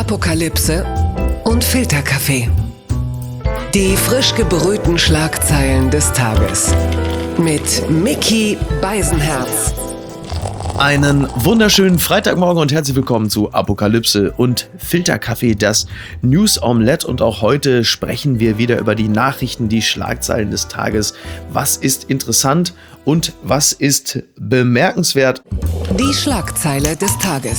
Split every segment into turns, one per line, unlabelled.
Apokalypse und Filterkaffee. Die frisch gebrühten Schlagzeilen des Tages. Mit Micky Beisenherz.
Einen wunderschönen Freitagmorgen und herzlich willkommen zu Apokalypse und Filterkaffee, das News Omelette. Und auch heute sprechen wir wieder über die Nachrichten, die Schlagzeilen des Tages. Was ist interessant und was ist bemerkenswert?
Die Schlagzeile des Tages.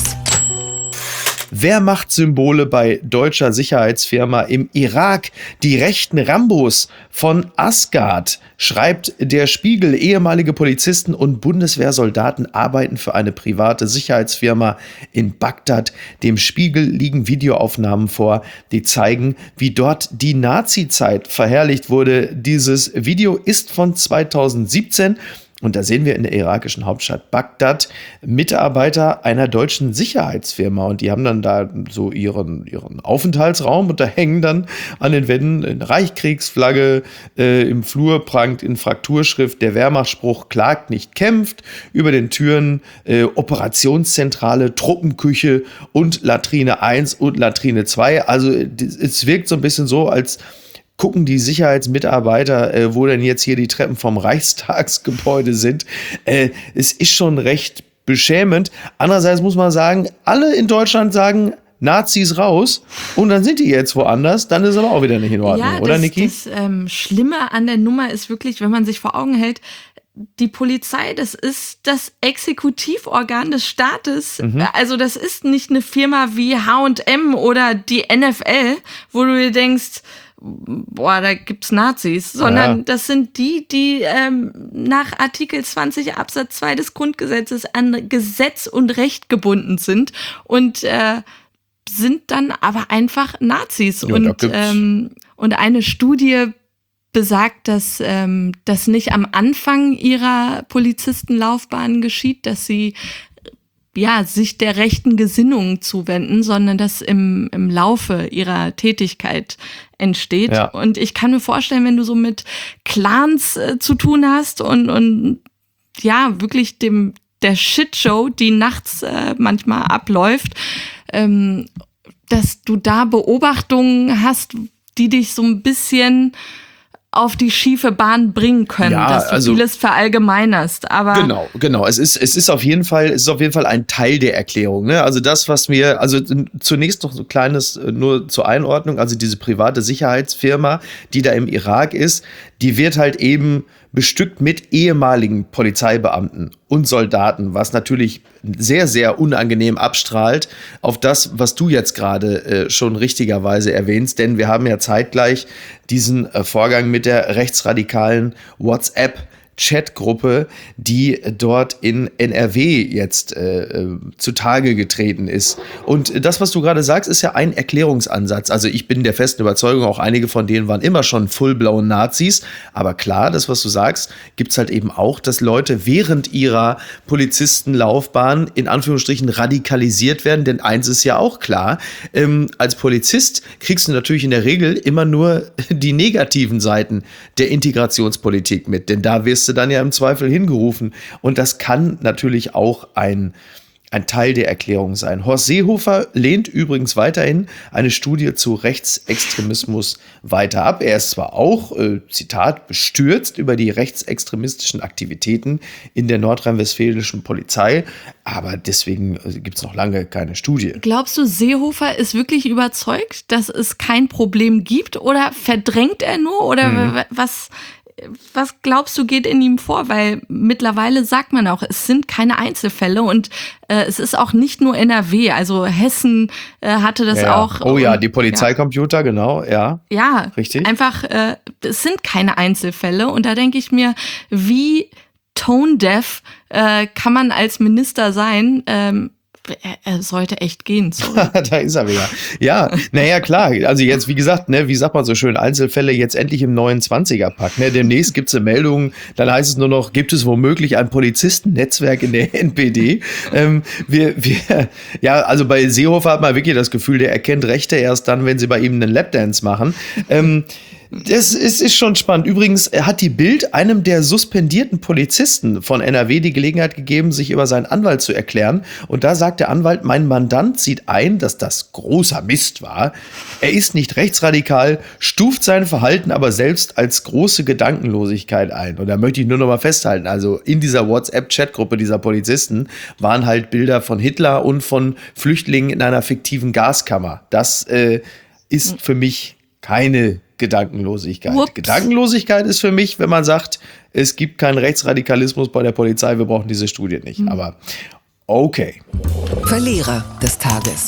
Wer macht Symbole bei deutscher Sicherheitsfirma im Irak? Die rechten Rambos von Asgard, schreibt der Spiegel. Ehemalige Polizisten und Bundeswehrsoldaten arbeiten für eine private Sicherheitsfirma in Bagdad. Dem Spiegel liegen Videoaufnahmen vor, die zeigen, wie dort die Nazi-Zeit verherrlicht wurde. Dieses Video ist von 2017. Und da sehen wir in der irakischen Hauptstadt Bagdad Mitarbeiter einer deutschen Sicherheitsfirma. Und die haben dann da so ihren Aufenthaltsraum und da hängen dann an den Wänden eine Reichskriegsflagge. Im Flur prangt in Frakturschrift der Wehrmachtsspruch "Klagt nicht kämpft". Über den Türen Operationszentrale, Truppenküche und Latrine 1 und Latrine 2. Also es wirkt so ein bisschen so, als gucken die Sicherheitsmitarbeiter, wo denn jetzt hier die Treppen vom Reichstagsgebäude sind. Es ist schon recht beschämend. Andererseits muss man sagen, alle in Deutschland sagen, Nazis raus, und dann sind die jetzt woanders, dann ist aber auch wieder nicht in Ordnung,
ja,
oder Niki?
Das Schlimme an der Nummer ist wirklich, wenn man sich vor Augen hält, die Polizei, das ist das Exekutivorgan des Staates. Also das ist nicht eine Firma wie H&M oder die NFL, wo du dir denkst, boah, da gibt's Nazis, sondern das sind die nach Artikel 20 Absatz 2 des Grundgesetzes an Gesetz und Recht gebunden sind und sind dann aber einfach Nazis. Ja, und eine Studie besagt, dass das nicht am Anfang ihrer Polizistenlaufbahn geschieht, dass sie sich der rechten Gesinnung zuwenden, sondern das im Laufe ihrer Tätigkeit entsteht. Ja. Und ich kann mir vorstellen, wenn du so mit Clans zu tun hast und wirklich der Shitshow, die nachts manchmal abläuft, dass du da Beobachtungen hast, die dich so ein bisschen auf die schiefe Bahn bringen können, dass du vieles verallgemeinerst. Aber
Genau. Es ist auf jeden Fall ein Teil der Erklärung. Ne? Also das, was wir, zunächst noch so kleines, nur zur Einordnung, also diese private Sicherheitsfirma, die da im Irak ist, die wird halt eben bestückt mit ehemaligen Polizeibeamten und Soldaten, was natürlich sehr, sehr unangenehm abstrahlt auf das, was du jetzt gerade schon richtigerweise erwähnst. Denn wir haben ja zeitgleich diesen Vorgang mit der rechtsradikalen WhatsApp-Chatgruppe, die dort in NRW jetzt zutage getreten ist. Und das, was du gerade sagst, ist ja ein Erklärungsansatz. Also ich bin der festen Überzeugung, auch einige von denen waren immer schon full-blown Nazis. Aber klar, das, was du sagst, gibt's halt eben auch, dass Leute während ihrer Polizistenlaufbahn in Anführungsstrichen radikalisiert werden. Denn eins ist ja auch klar, als Polizist kriegst du natürlich in der Regel immer nur die negativen Seiten der Integrationspolitik mit. Denn da wirst du dann ja im Zweifel hingerufen. Und das kann natürlich auch ein Teil der Erklärung sein. Horst Seehofer lehnt übrigens weiterhin eine Studie zu Rechtsextremismus weiter ab. Er ist zwar auch, Zitat, bestürzt über die rechtsextremistischen Aktivitäten in der nordrhein-westfälischen Polizei, aber deswegen gibt es noch lange keine Studie.
Glaubst du, Seehofer ist wirklich überzeugt, dass es kein Problem gibt, oder verdrängt er nur, oder was glaubst du, geht in ihm vor? Weil mittlerweile sagt man auch, es sind keine Einzelfälle und es ist auch nicht nur NRW, also Hessen hatte das auch.
Oh ja, die Polizeicomputer, genau, ja.
Ja, richtig. Einfach, es sind keine Einzelfälle, und da denke ich mir, wie tone-deaf kann man als Minister sein? Er sollte echt gehen.
Da ist er wieder. Ja, naja, klar. Also jetzt, wie gesagt, ne, wie sagt man so schön, Einzelfälle jetzt endlich im 29er-Pack. Ne? Demnächst gibt es eine Meldung, dann heißt es nur noch, gibt es womöglich ein Polizistennetzwerk in der NPD? Also bei Seehofer hat man wirklich das Gefühl, der erkennt Rechte erst dann, wenn sie bei ihm einen Lapdance machen. Das ist schon spannend. Übrigens hat die Bild einem der suspendierten Polizisten von NRW die Gelegenheit gegeben, sich über seinen Anwalt zu erklären. Und da sagt der Anwalt, mein Mandant sieht ein, dass das großer Mist war. Er ist nicht rechtsradikal, stuft sein Verhalten aber selbst als große Gedankenlosigkeit ein. Und da möchte ich nur noch mal festhalten, also in dieser WhatsApp-Chatgruppe dieser Polizisten waren halt Bilder von Hitler und von Flüchtlingen in einer fiktiven Gaskammer. Das ist für mich keine Gedankenlosigkeit.
Ups.
Gedankenlosigkeit ist für mich, wenn man sagt, es gibt keinen Rechtsradikalismus bei der Polizei, wir brauchen diese Studie nicht. Aber okay.
Verlierer des Tages.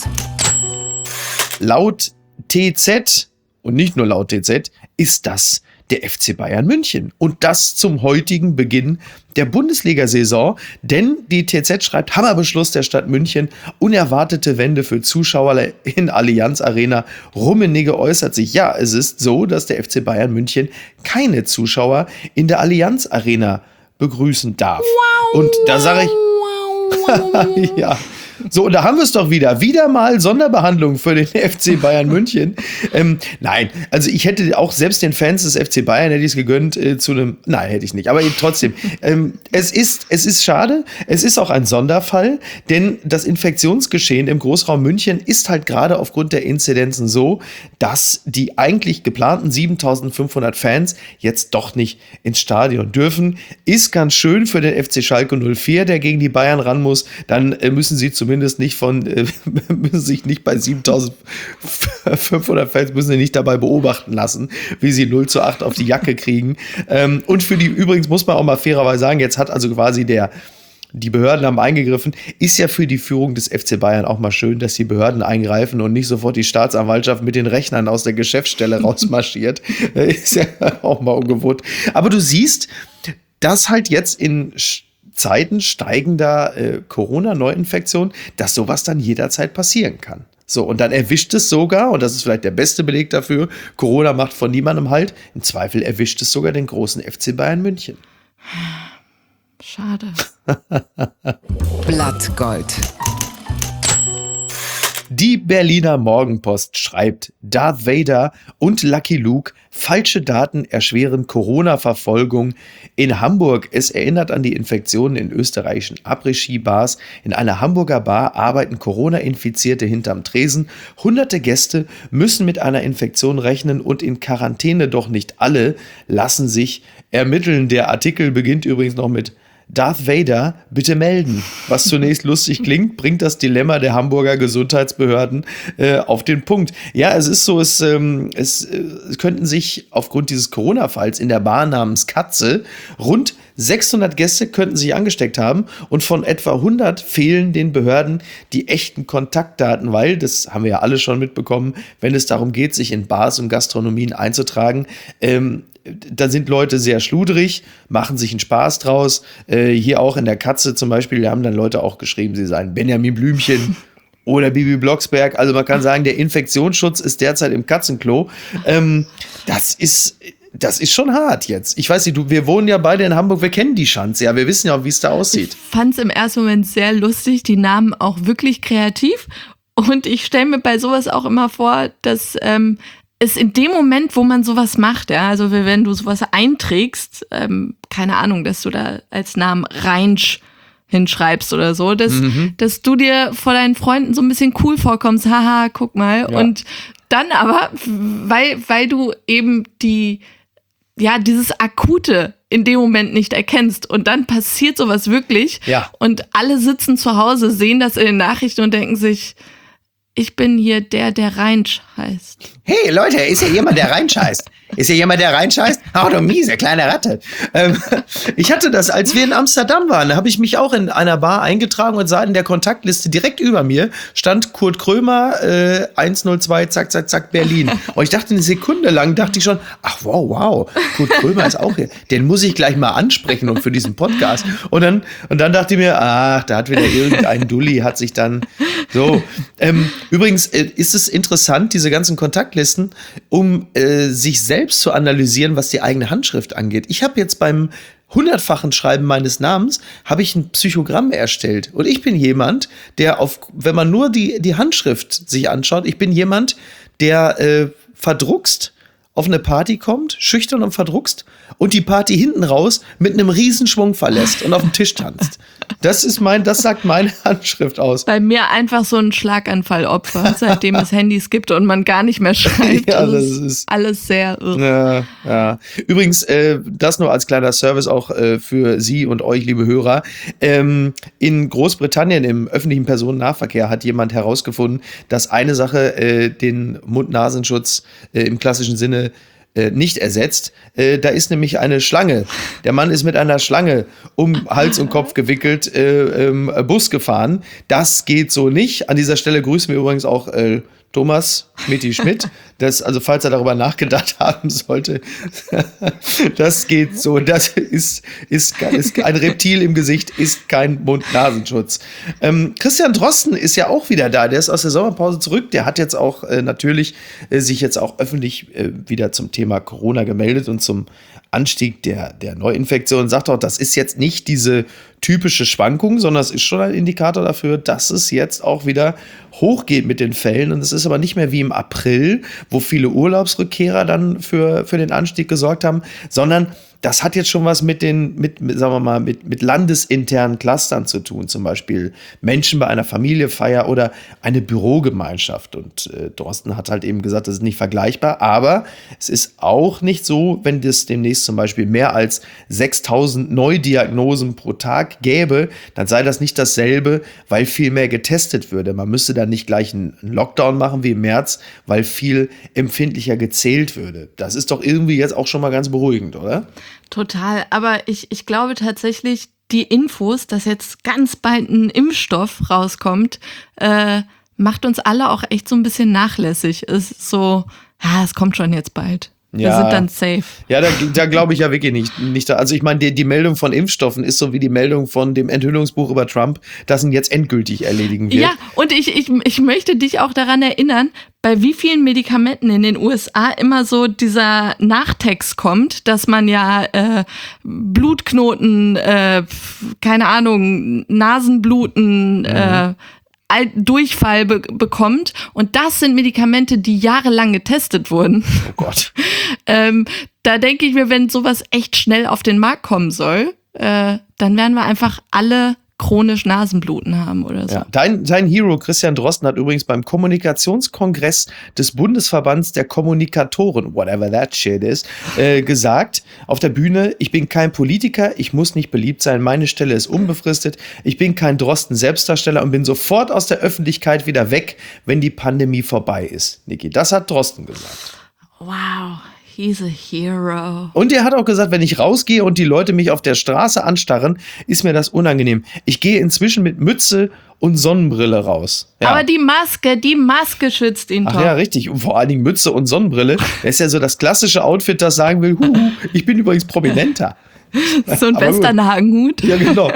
Laut TZ und nicht nur laut TZ ist das der FC Bayern München. Und das zum heutigen Beginn der Bundesliga-Saison. Denn die TZ schreibt, Hammerbeschluss der Stadt München, unerwartete Wende für Zuschauer in Allianz Arena. Rummenigge äußert sich, ja, es ist so, dass der FC Bayern München keine Zuschauer in der Allianz Arena begrüßen darf.
Wow,
und da sage ich, ja. So, und da haben wir es doch wieder. Wieder mal Sonderbehandlung für den FC Bayern München. Nein, also ich hätte auch selbst den Fans des FC Bayern hätte ich es gegönnt zu einem, nein, hätte ich nicht. Aber trotzdem, es ist schade. Es ist auch ein Sonderfall, denn das Infektionsgeschehen im Großraum München ist halt gerade aufgrund der Inzidenzen so, dass die eigentlich geplanten 7.500 Fans jetzt doch nicht ins Stadion dürfen. Ist ganz schön für den FC Schalke 04, der gegen die Bayern ran muss. Dann müssen sie zumindest nicht müssen sich nicht bei 7.500 Fans müssen sie nicht dabei beobachten lassen, wie sie 0:8 auf die Jacke kriegen. Und für die, übrigens muss man auch mal fairerweise sagen, jetzt hat also quasi die Behörden haben eingegriffen, ist ja für die Führung des FC Bayern auch mal schön, dass die Behörden eingreifen und nicht sofort die Staatsanwaltschaft mit den Rechnern aus der Geschäftsstelle rausmarschiert. Ist ja auch mal ungewohnt. Aber du siehst, dass halt jetzt in Zeiten steigender Corona-Neuinfektion, dass sowas dann jederzeit passieren kann. So, und dann erwischt es sogar, und das ist vielleicht der beste Beleg dafür, Corona macht von niemandem Halt, im Zweifel erwischt es sogar den großen FC Bayern München.
Schade.
Blattgold.
Die Berliner Morgenpost schreibt, Darth Vader und Lucky Luke, falsche Daten erschweren Corona-Verfolgung in Hamburg. Es erinnert an die Infektionen in österreichischen Après-Ski-Bars. In einer Hamburger Bar arbeiten Corona-Infizierte hinterm Tresen. Hunderte Gäste müssen mit einer Infektion rechnen und in Quarantäne, doch nicht alle lassen sich ermitteln. Der Artikel beginnt übrigens noch mit Darth Vader, bitte melden. Was zunächst lustig klingt, bringt das Dilemma der Hamburger Gesundheitsbehörden auf den Punkt. Ja, es ist so, es könnten sich aufgrund dieses Corona-Falls in der Bar namens Katze rund 600 Gäste könnten sich angesteckt haben und von etwa 100 fehlen den Behörden die echten Kontaktdaten, weil, das haben wir ja alle schon mitbekommen, wenn es darum geht, sich in Bars und Gastronomien einzutragen, da sind Leute sehr schludrig, machen sich einen Spaß draus. Hier auch in der Katze zum Beispiel, da haben dann Leute auch geschrieben, sie seien Benjamin Blümchen oder Bibi Blocksberg. Also man kann sagen, der Infektionsschutz ist derzeit im Katzenklo. Das ist schon hart jetzt. Ich weiß nicht, wir wohnen ja beide in Hamburg, wir kennen die Schanze, ja, wir wissen ja auch, wie es da aussieht.
Ich fand es im ersten Moment sehr lustig, die Namen auch wirklich kreativ. Und ich stelle mir bei sowas auch immer vor, dass ist in dem Moment, wo man sowas macht, ja, also wenn du sowas einträgst, keine Ahnung, dass du da als Namen Reinsch hinschreibst oder so, dass du dir vor deinen Freunden so ein bisschen cool vorkommst, haha, guck mal. Ja. Und dann aber, weil du eben dieses Akute in dem Moment nicht erkennst und dann passiert sowas wirklich und alle sitzen zu Hause, sehen das in den Nachrichten und denken sich, ich bin hier der Reinsch heißt.
Hey Leute, ist hier jemand, der Reinsch heißt? Ist hier jemand, der Reinsch heißt? Ach du miese kleine Ratte. Ich hatte das, als wir in Amsterdam waren, da habe ich mich auch in einer Bar eingetragen und sah in der Kontaktliste direkt über mir stand Kurt Krömer 102 zack, zack, zack, Berlin. Und ich dachte eine Sekunde lang, dachte ich schon, ach wow, Kurt Krömer ist auch hier. Den muss ich gleich mal ansprechen und für diesen Podcast. Und dann dachte ich mir, ach, da hat wieder irgendein Dulli, hat sich dann so. Übrigens ist es interessant, diese ganzen Kontaktlisten, um sich selbst zu analysieren, was die eigene Handschrift angeht. Ich habe jetzt beim 100-fachen Schreiben meines Namens, habe ich ein Psychogramm erstellt. Und ich bin jemand, der wenn man nur die Handschrift sich anschaut, ich bin jemand, der verdruckst auf eine Party kommt, schüchtern und verdruckst, und die Party hinten raus mit einem Riesenschwung verlässt und auf dem Tisch tanzt. Das sagt meine Handschrift aus.
Bei mir einfach so ein Schlaganfallopfer, seitdem es Handys gibt und man gar nicht mehr schreibt.
Ja, das ist
alles sehr irre.
Ja. Übrigens, das nur als kleiner Service auch für Sie und euch, liebe Hörer. In Großbritannien im öffentlichen Personennahverkehr hat jemand herausgefunden, dass eine Sache den Mund-Nasenschutz im klassischen Sinne nicht ersetzt. Da ist nämlich eine Schlange. Der Mann ist mit einer Schlange um Hals und Kopf gewickelt Bus gefahren. Das geht so nicht. An dieser Stelle grüßen wir übrigens auch Thomas Schmidt. Also falls er darüber nachgedacht haben sollte, das geht so. Das ist ein Reptil im Gesicht, ist kein Mund-Nasenschutz. Christian Drosten ist ja auch wieder da. Der ist aus der Sommerpause zurück. Der hat jetzt auch natürlich sich jetzt auch öffentlich wieder zum Thema Corona gemeldet und zum Anstieg der Neuinfektion. Sagt auch, das ist jetzt nicht diese typische Schwankung, sondern es ist schon ein Indikator dafür, dass es jetzt auch wieder hochgeht mit den Fällen. Und es ist aber nicht mehr wie im April, wo viele Urlaubsrückkehrer dann für den Anstieg gesorgt haben, sondern das hat jetzt schon was mit landesinternen Clustern zu tun, zum Beispiel Menschen bei einer Familienfeier oder eine Bürogemeinschaft. Und Drosten hat halt eben gesagt, das ist nicht vergleichbar, aber es ist auch nicht so, wenn es demnächst zum Beispiel mehr als 6.000 Neudiagnosen pro Tag gäbe, dann sei das nicht dasselbe, weil viel mehr getestet würde. Man müsste dann nicht gleich einen Lockdown machen wie im März, weil viel empfindlicher gezählt würde. Das ist doch irgendwie jetzt auch schon mal ganz beruhigend, oder?
Total, aber ich glaube tatsächlich, die Infos, dass jetzt ganz bald ein Impfstoff rauskommt, macht uns alle auch echt so ein bisschen nachlässig. Es ist so, es kommt schon jetzt bald. Wir sind dann safe.
Ja, da glaube ich ja wirklich nicht. Also ich meine, die Meldung von Impfstoffen ist so wie die Meldung von dem Enthüllungsbuch über Trump, das ihn jetzt endgültig erledigen wird.
Ja, und ich möchte dich auch daran erinnern, bei wie vielen Medikamenten in den USA immer so dieser Nachtext kommt, dass man ja Blutknoten, keine Ahnung, Nasenbluten, Durchfall bekommt. Und das sind Medikamente, die jahrelang getestet wurden.
Oh Gott.
Da denke ich mir, wenn sowas echt schnell auf den Markt kommen soll, dann werden wir einfach alle chronisch Nasenbluten haben oder so. Ja,
dein Hero Christian Drosten hat übrigens beim Kommunikationskongress des Bundesverbands der Kommunikatoren, whatever that shit is, gesagt auf der Bühne: Ich bin kein Politiker, ich muss nicht beliebt sein, meine Stelle ist unbefristet, ich bin kein Drosten-Selbstdarsteller und bin sofort aus der Öffentlichkeit wieder weg, wenn die Pandemie vorbei ist. Niki, das hat Drosten gesagt.
Wow. He's a hero.
Und er hat auch gesagt, wenn ich rausgehe und die Leute mich auf der Straße anstarren, ist mir das unangenehm. Ich gehe inzwischen mit Mütze und Sonnenbrille raus. Ja.
Aber die Maske schützt ihn doch.
Ach ja, richtig. Und vor allen Dingen Mütze und Sonnenbrille. Das ist ja so das klassische Outfit, das sagen will, ich bin übrigens prominenter.
So ein Westernhagenhut.
Ja, genau.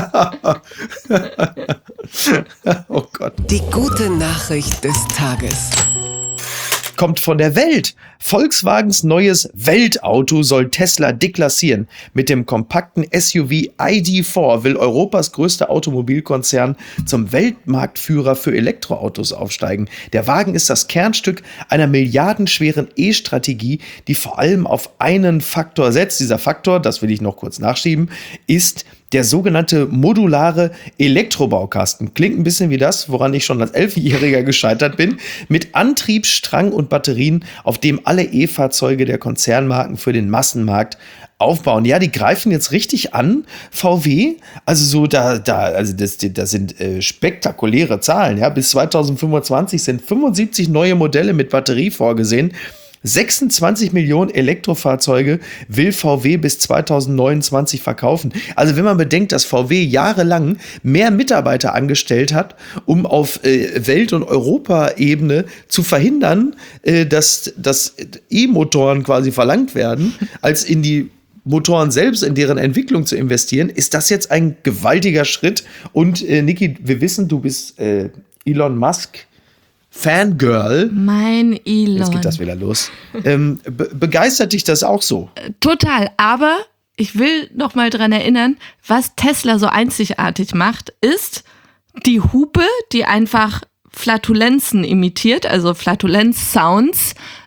Oh Gott.
Die gute Nachricht des Tages
kommt von der Welt. Volkswagens neues Weltauto soll Tesla deklassieren. Mit dem kompakten SUV ID.4 will Europas größter Automobilkonzern zum Weltmarktführer für Elektroautos aufsteigen. Der Wagen ist das Kernstück einer milliardenschweren E-Strategie, die vor allem auf einen Faktor setzt. Dieser Faktor, das will ich noch kurz nachschieben, ist der sogenannte modulare Elektrobaukasten. Klingt ein bisschen wie das, woran ich schon als 11-Jähriger gescheitert bin. Mit Antrieb, Strang und Batterien, auf dem alle E-Fahrzeuge der Konzernmarken für den Massenmarkt aufbauen. Ja, die greifen jetzt richtig an, VW. Also das sind spektakuläre Zahlen. Ja, bis 2025 sind 75 neue Modelle mit Batterie vorgesehen. 26 Millionen Elektrofahrzeuge will VW bis 2029 verkaufen. Also wenn man bedenkt, dass VW jahrelang mehr Mitarbeiter angestellt hat, um auf Welt- und Europaebene zu verhindern, dass E-Motoren quasi verlangt werden, als in die Motoren selbst, in deren Entwicklung zu investieren, ist das jetzt ein gewaltiger Schritt. Und Niki, wir wissen, du bist Elon Musk Fangirl.
Mein Elon.
Jetzt geht das wieder los. Begeistert dich das auch so?
Total, aber ich will noch mal dran erinnern, was Tesla so einzigartig macht, ist die Hupe, die einfach Flatulenzen imitiert, also Flatulenz-Sounds,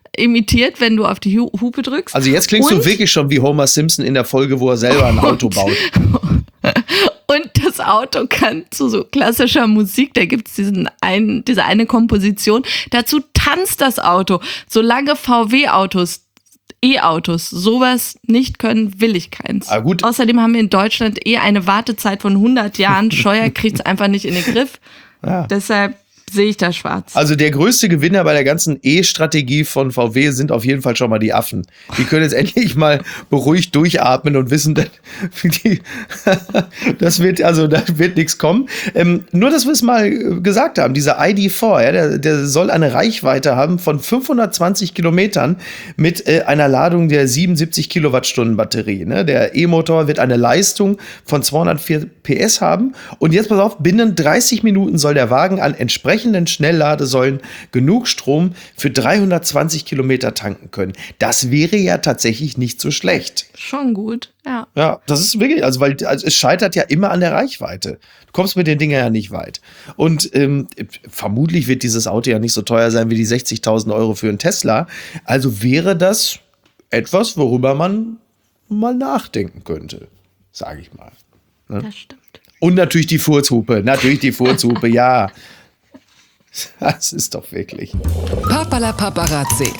imitiert, wenn du auf die Hupe drückst.
Also jetzt klingst du wirklich schon wie Homer Simpson in der Folge, wo er selber ein Auto baut.
Und das Auto kann zu so klassischer Musik, da gibt es diese eine Komposition, dazu tanzt das Auto. Solange VW-Autos, E-Autos sowas nicht können, will ich keins.
Ah, gut.
Außerdem haben wir in Deutschland eine Wartezeit von 100 Jahren. Scheuer kriegt es einfach nicht in den Griff.
Ja.
Deshalb sehe ich da schwarz.
Also der größte Gewinner bei der ganzen E-Strategie von VW sind auf jeden Fall schon mal die Affen. Die können jetzt endlich mal beruhigt durchatmen und wissen, da wird nichts kommen. Nur, dass wir es mal gesagt haben, dieser ID.4, ja, der soll eine Reichweite haben von 520 Kilometern mit einer Ladung der 77 Kilowattstunden Batterie. Ne? Der E-Motor wird eine Leistung von 204 PS haben. Und jetzt pass auf, binnen 30 Minuten soll der Wagen an entsprechenden Schnellladesäulen genug Strom für 320 Kilometer tanken können. Das wäre ja tatsächlich nicht so schlecht.
Schon gut, ja.
Ja, das ist wirklich, also es scheitert ja immer an der Reichweite. Du kommst mit den Dingen ja nicht weit. Und vermutlich wird dieses Auto ja nicht so teuer sein wie die 60.000 Euro für einen Tesla. Also wäre das etwas, worüber man mal nachdenken könnte, sage ich mal. Ne?
Das stimmt.
Und natürlich die Furzhupe, ja. Das ist doch wirklich.
Papala Paparazzi.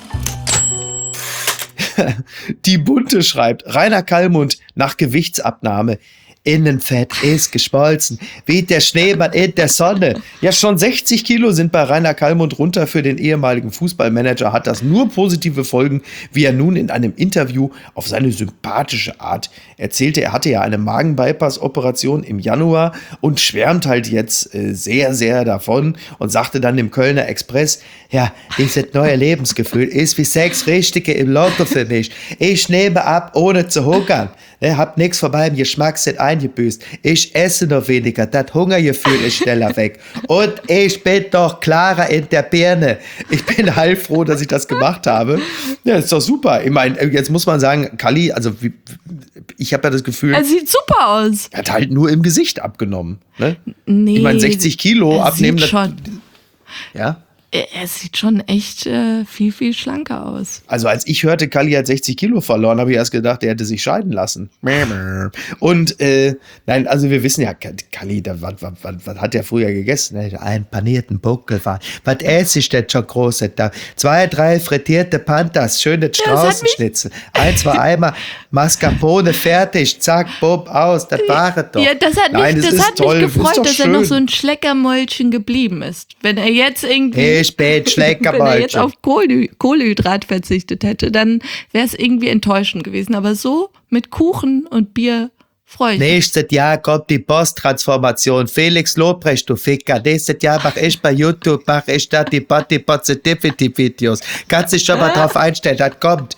Die Bunte schreibt, Rainer Kallmund nach Gewichtsabnahme. Innenfett ist geschmolzen, wie der Schneemann in der Sonne. Ja, schon 60 Kilo sind bei Rainer Kallmund runter. Für den ehemaligen Fußballmanager hat das nur positive Folgen, wie er nun in einem Interview auf seine sympathische Art erzählte. Er hatte ja eine Magen-Bypass-Operation im Januar und schwärmt halt jetzt sehr, sehr davon und sagte dann im Kölner Express, ja, dieses neue Lebensgefühl ist wie 6 Richtige im Lotto für mich. Ich nehme ab, ohne zu hungern. Hab nichts von meinem Geschmackssinn eingebüßt. Ich esse noch weniger. Das Hungergefühl ist schneller weg. Und ich bin doch klarer in der Birne. Ich bin heilfroh, dass ich das gemacht habe. Ja, ist doch super. Ich meine, jetzt muss man sagen, Kalli, also ich habe ja das Gefühl,
Er sieht super aus.
er hat halt nur im Gesicht abgenommen. Ne?
Nee,
Ich meine, 60 Kilo
er
abnehmen.
Sieht schon,
Ja.
er sieht schon echt viel, viel schlanker aus.
Also als ich hörte, Kalli hat 60 Kilo verloren, habe ich erst gedacht, er hätte sich scheiden lassen. Und nein, also wir wissen ja, Kalli, was hat der früher gegessen? Einen panierten Buckel. Was esse ich denn schon Großes da? 2, 3 frittierte Pandas, schöne Straußenschnitzel. 1, 2 Eimer Mascarpone, fertig, zack, bumm, aus, das war es doch.
Ja, das hat mich
toll,
gefreut, dass
schön.
er noch so ein Schleckermäulchen geblieben ist. Wenn er jetzt irgendwie...
Ich bin Schleckermäulchen.
Wenn er jetzt auf Kohlehydrat verzichtet hätte, dann wäre es irgendwie enttäuschend gewesen. Aber so mit Kuchen und Bier freue ich mich.
Nächstes Jahr kommt die Posttransformation. Felix Lobrecht, du Ficker. Nächstes Jahr mache ich bei YouTube, da die Body Positivity Videos. Kannst dich schon mal drauf einstellen, das kommt.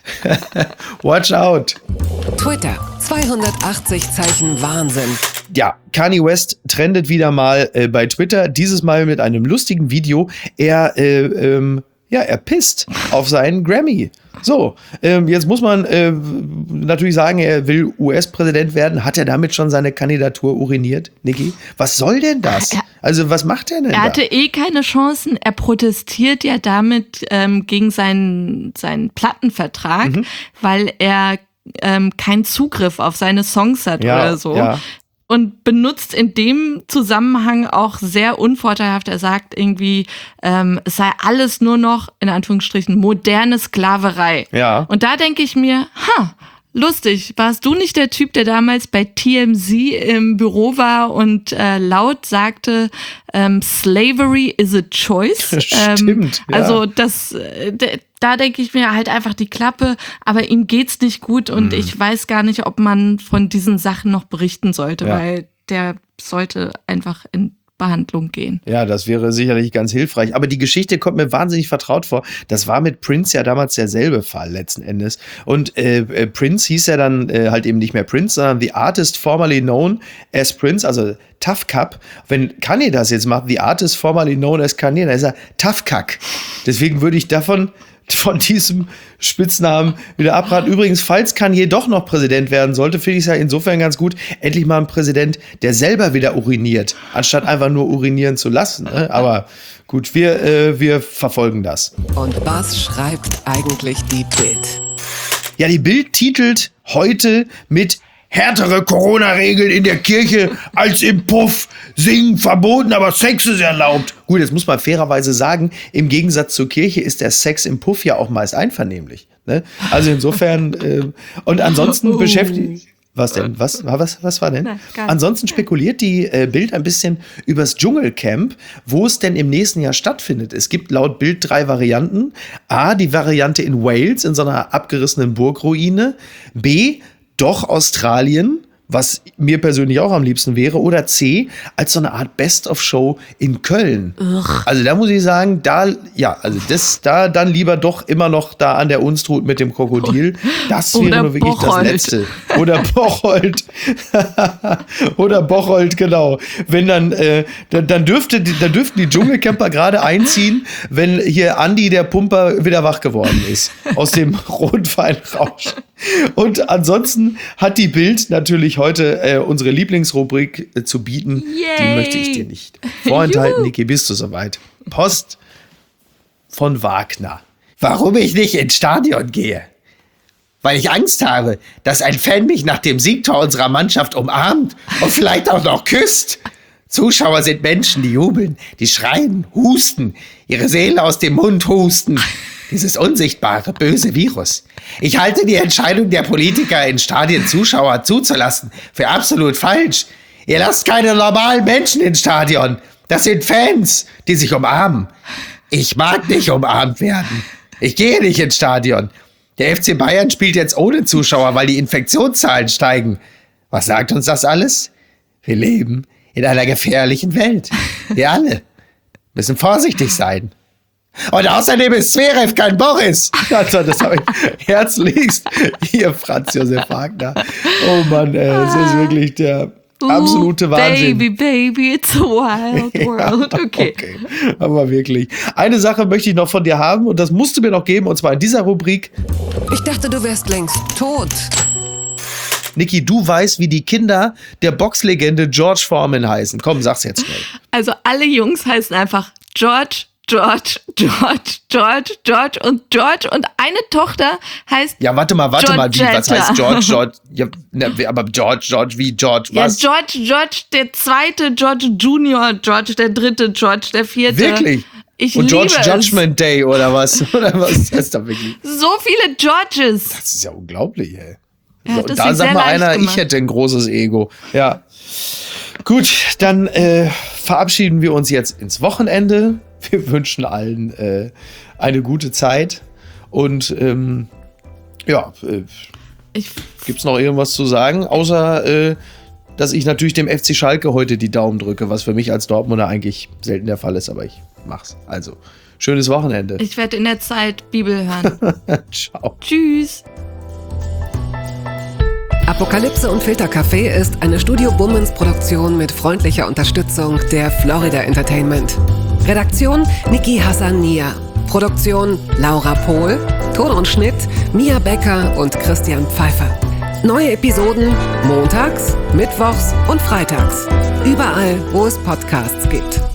Watch out.
Twitter. 280 Zeichen Wahnsinn.
Ja, Kanye West trendet wieder mal bei Twitter, dieses Mal mit einem lustigen Video. Er pisst auf seinen Grammy. So, jetzt muss man natürlich sagen, er will US-Präsident werden. Hat er damit schon seine Kandidatur uriniert, Niki? Was soll denn das? Also, was macht er denn da?
Er hatte keine Chancen. Er protestiert ja damit gegen seinen Plattenvertrag, weil er keinen Zugriff auf seine Songs hat oder so. Ja. Und benutzt in dem Zusammenhang auch sehr unvorteilhaft. Er sagt irgendwie, es sei alles nur noch, in Anführungsstrichen, moderne Sklaverei.
Ja.
Und da denke ich mir, lustig, warst du nicht der Typ, der damals bei TMZ im Büro war und laut sagte, Slavery is a choice?
Stimmt. Ja.
Also da denke ich mir halt einfach die Klappe, aber ihm geht's nicht gut und ich weiß gar nicht, ob man von diesen Sachen noch berichten sollte, weil der sollte einfach in Behandlung gehen.
Ja, das wäre sicherlich ganz hilfreich. Aber die Geschichte kommt mir wahnsinnig vertraut vor. Das war mit Prince ja damals derselbe Fall letzten Endes. Und Prince hieß ja dann halt eben nicht mehr Prince, sondern The Artist Formerly Known as Prince, also Tough Cup. Wenn Kanye das jetzt macht, The Artist Formerly Known as Kanye, dann ist er Tough Cuck. Deswegen würde ich davon von diesem Spitznamen wieder abraten. Übrigens, falls Kanye doch noch Präsident werden sollte, finde ich es ja insofern ganz gut. Endlich mal ein Präsident, der selber wieder uriniert, anstatt einfach nur urinieren zu lassen. Ne? Aber gut, wir verfolgen das.
Und was schreibt eigentlich die Bild?
Ja, die Bild titelt heute mit härtere Corona-Regeln in der Kirche als im Puff. Singen verboten, aber Sex ist erlaubt. Gut, jetzt muss man fairerweise sagen, im Gegensatz zur Kirche ist der Sex im Puff ja auch meist einvernehmlich. Ne? Also insofern, und ansonsten beschäftigt... Was denn? Was war denn? Nein, ansonsten spekuliert die Bild ein bisschen übers Dschungelcamp, wo es denn im nächsten Jahr stattfindet. Es gibt laut Bild 3 Varianten. A, die Variante in Wales, in so einer abgerissenen Burgruine. B, doch Australien, was mir persönlich auch am liebsten wäre. Oder C, als so eine Art Best-of-Show in Köln. Ugh. Also da muss ich sagen, dann lieber doch immer noch da an der Unstrut mit dem Krokodil. Das wäre nur wirklich Bocholt. Das Letzte. Oder Bocholt. Oder Bocholt, genau. Wenn dann dürften die Dschungelcamper gerade einziehen, wenn hier Andi, der Pumper, wieder wach geworden ist. Aus dem Rotweinrausch. Und ansonsten hat die Bild natürlich heute unsere Lieblingsrubrik zu bieten. Yay. Die möchte ich dir nicht vorenthalten. Niki, bist du soweit? Post von Wagner. Warum ich nicht ins Stadion gehe? Weil ich Angst habe, dass ein Fan mich nach dem Siegtor unserer Mannschaft umarmt und vielleicht auch noch küsst. Zuschauer sind Menschen, die jubeln, die schreien, husten, ihre Seele aus dem Mund husten. Dieses unsichtbare, böse Virus. Ich halte die Entscheidung der Politiker, in Stadien Zuschauer zuzulassen, für absolut falsch. Ihr lasst keine normalen Menschen ins Stadion. Das sind Fans, die sich umarmen. Ich mag nicht umarmt werden. Ich gehe nicht ins Stadion. Der FC Bayern spielt jetzt ohne Zuschauer, weil die Infektionszahlen steigen. Was sagt uns das alles? Wir leben in einer gefährlichen Welt. Wir alle müssen vorsichtig sein. Und außerdem ist Zverev kein Boris. Also, das habe ich herzlichst hier, Franz Josef Wagner. Oh Mann, es ist wirklich der absolute Wahnsinn.
Baby, it's a wild world. Okay.
Aber wirklich. Eine Sache möchte ich noch von dir haben und das musst du mir noch geben, und zwar in dieser Rubrik.
Ich dachte, du wärst längst tot.
Niki, du weißt, wie die Kinder der Boxlegende George Foreman heißen. Komm, sag's jetzt schnell.
Also alle Jungs heißen einfach George und George und eine Tochter heißt
Ja, warte mal, wie, was heißt George? Ja, aber George, wie George, was?
Ja, George, der zweite George Junior, George, der dritte George, der vierte.
Wirklich? Und George Judgment Day oder was? Oder was ist das da wirklich?
So viele Georges.
Das ist ja unglaublich, ey.
Ja,
so, da sagt mal einer, ich hätte ein großes Ego. Ja. Gut, dann verabschieden wir uns jetzt ins Wochenende. Wir wünschen allen eine gute Zeit. Und gibt's noch irgendwas zu sagen? Außer, dass ich natürlich dem FC Schalke heute die Daumen drücke, was für mich als Dortmunder eigentlich selten der Fall ist, aber ich mach's. Also, schönes Wochenende.
Ich werde in der Zeit Bibel hören.
Ciao.
Tschüss.
Apokalypse und Filtercafé ist eine Studio Bummens Produktion mit freundlicher Unterstützung der Florida Entertainment. Redaktion Niki Hassania. Produktion Laura Pohl. Ton und Schnitt Mia Becker und Christian Pfeiffer. Neue Episoden montags, mittwochs und freitags. Überall, wo es Podcasts gibt.